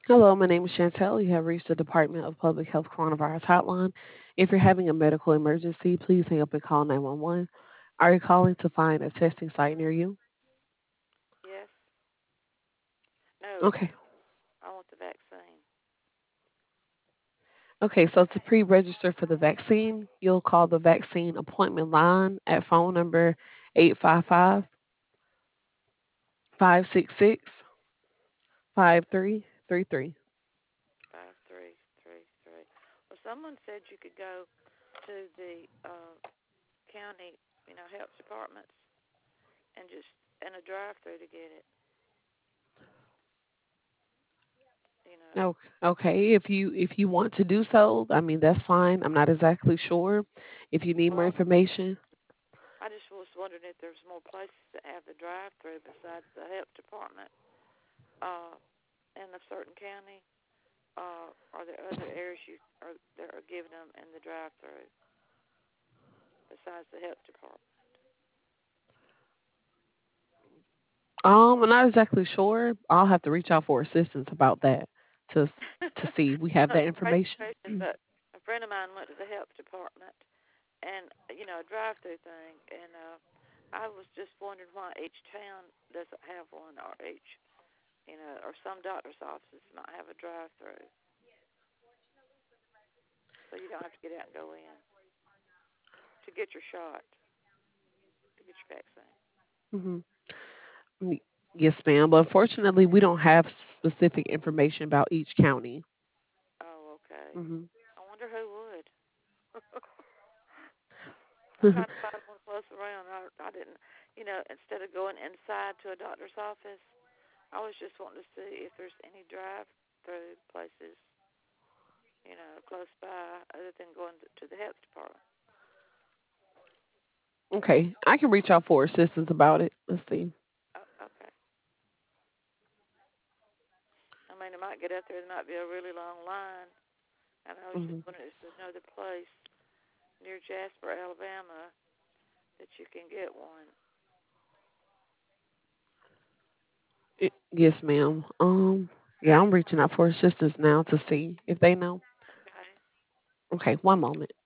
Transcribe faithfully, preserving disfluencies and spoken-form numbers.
Hello, my name is Chantel. You have reached the Department of Public Health Coronavirus Hotline. If you're having a medical emergency, please hang up and call nine one one. Are you calling to find a testing site near you? Yes. No, Okay. I want the vaccine. Okay, so to pre register for the vaccine, you'll call the vaccine appointment line at phone number eight five five, five six six, five three three three. Five three three three. Well, someone said you could go to the uh, county, you know, health departments and just in a drive-through to get it. You know. Oh, okay. If you if you want to do so, I mean that's fine. I'm not exactly sure. If you need more Well, information, I just was wondering if there's more places that have the drive-through besides the health department, uh, in a certain county. Uh, are there other areas you are that are giving them in the drive-through besides the health department? um, I'm not exactly sure. I'll have to reach out for assistance about that to s- to see if we have Not that the crazy information. question, but a friend of mine went to the health department and you know a drive-through thing, and uh, I was just wondering why each town doesn't have one, or each you know, or some doctor's offices might have a drive-through, so you don't have to get out and go in to get your shot, to get your vaccine. Hmm. Yes, ma'am. But unfortunately, we don't have specific information about each county. Oh, okay. Hmm. I wonder who would. I'm trying to find one close around. I, I didn't, you know, instead of going inside to a doctor's office, I was just wanting to see if there's any drive-through places, you know, close by other than going to, to the health department. Okay, I can reach out for assistance about it. Let's see. Oh, okay. I mean, I might get out there. There might be a really long line. And I was just Hmm. wondering if there's another place near Jasper, Alabama, that you can get one. Yes, ma'am. Um, yeah, I'm reaching out for assistance now to see if they know. Okay. Okay, one moment.